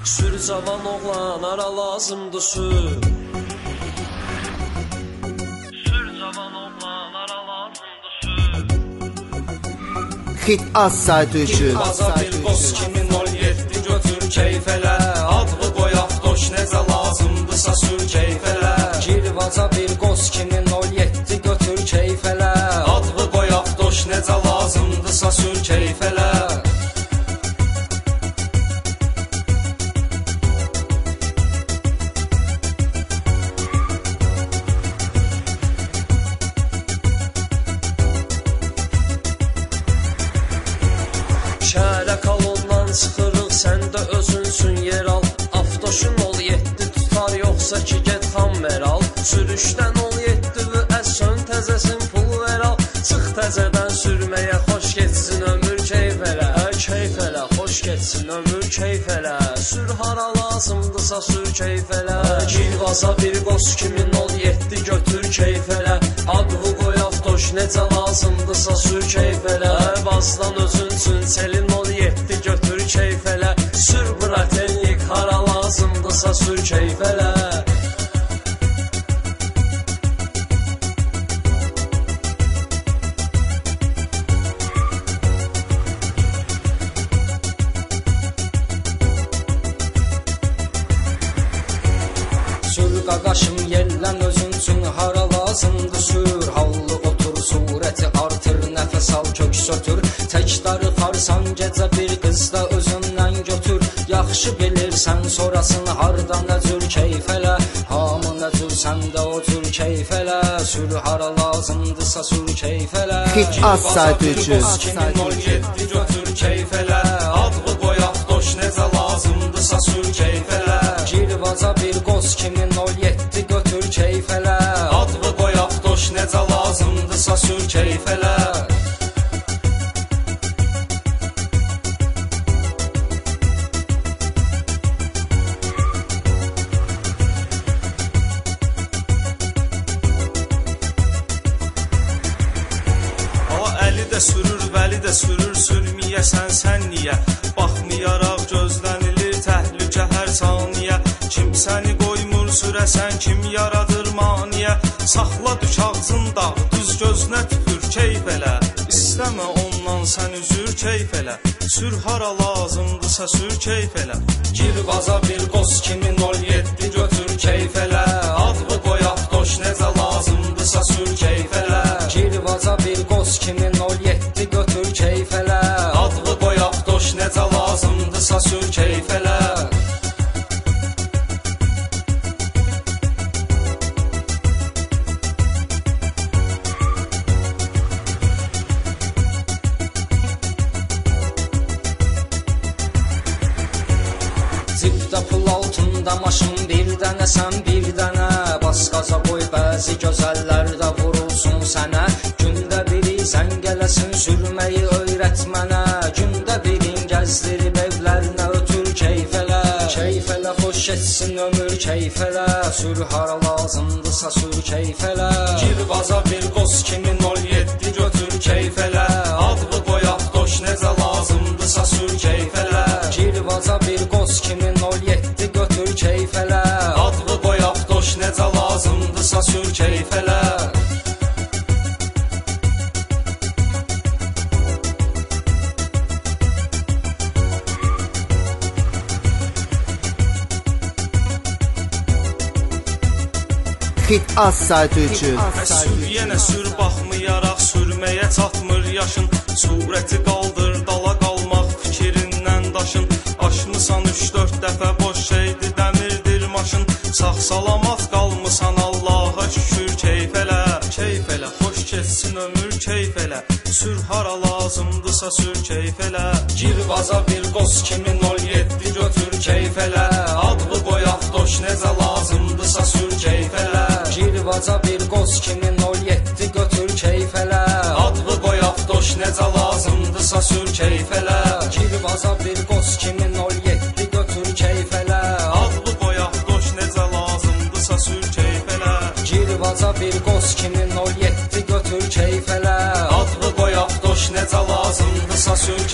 Sür cavan oğlan ara lazımdı sür. Sür cavan oğlan ara lazımdı sür. Xit az saytı üçün. Baza bir qoz 2007 götür keyfələ. Adlı qoy avtoş necə lazımdısa sür keyfələ. Girvaza bir qoz 2007 götür keyfələ. Adlı qoy avtoş necə lazımdısa sür keyfələ. Şəhərə kolondan çıxırıq, sən də özünsün yer al. Avtoşun ol 7 tutar, yoxsa ki get xammer al. Sürüşdən ol 7 və sön təzəsin pul ver al. Çıx təzədən sürməyə, xoş getsin ömür keyfələ. Keyfələ, xoş getsin ömür keyfələ. Sür hara lazımdısa sür keyfələ. Girvaza bir qoz 2007 götür keyfələ. Adlı qoy avtoş necə lazımdısa sür keyfələ. Bazdan özünsün selin ol 7 götür keyfələ. Sür bratellik hara lazımdısa sür keyfələ. Sür qaqaşım yellən özünsün hara lazımdı sür. Hallı otur surəti artır, nəfəs al kök sötür. Tək darıxarsan gecə bir qızda özündən götür. Yaxşı bilirsən sorasın hardan nəcür keyfələ. Hamı nəcür sən də o tür keyfələ. Sür hara lazımdısa sür keyfələ. Xit az saytı üçün. 2007 götür keyfələ. Adlı qoy avtoş necə lazımdısa sür keyfələ. Girvaza bir qoz 2007 götür keyfələ. Adlı qoy avtoş necə lazımdısa sür keyfələ. Əli də sürür, vəli də sürür, sürməyəsən sən niyə? Baxmayaraq gözlənilir təhlükə hər saniyə. Kim səni qoymur sürəsən, kim yaradır maniyə? Saxla düş ağzında, düz gözünə tüpür keyfələ. İstəmə ondan sən üzür keyfələ. Sür hara lazımdısa sür keyfələ. Girvaza bir qoz 2007 götür keyfələ. Adlı qoy avtoş necə lazımdısa sür keyfələ. Girvaza bir qoz 2007 götür keyfələ. Adlı qoy avtoş necə lazımdısa sür keyfələ. Zibdə pul altında maşın bir dənə, sən bir dənə. Bas qaza qoy bəzi gözəllər də vurulsun sənə. Gündə biri sən gələsin sürməyi öyrət mənə. Gündə birin gəzdirib evlərinə ötür keyfələ. Keyfələ xoş etsin ömür keyfələ. Sür hara lazımdısa sür keyfələ. Girvaza bir qoz 2007 götür keyfələ. Adlı qoy avtoş necə lazımdısa sür keyfələ. Girvaza bir qoz 2007 götür keyfələ. Adlı qoy avtoş necə lazımdısa sür keyfələ. Xit az saytı üçün. Sür yenə sür baxmayaraq sürməyə çatmır yaşın. Surəti qaldır dala qalmaq fikrindən daşın. Aşmısan 3-4 dəfə boş şeydir dəmirdir maşın. Sağ salamat qalmısan Allaha şükür keyfələ. Keyfələ xoş keçsin ömür keyfələ. Sür hara lazımdısa sür keyfələ. Girvaza bir qoz 2007 götür keyfələ. Adlı qoy avtoş necə lazımdısa sür keyfələ. Girvaza bir qoz 2007 götür keyfələ. Adlı qoy avtoş necə lazımdısa sür keyfələ. Girvaza bir qoz 2007 götür keyfələ. Adlı qoy avtoş necə lazımdısa sür keyfələ. Girvaza bir qoz 2007 götür keyfələ. Adlı qoy avtoş necə lazımdısa sür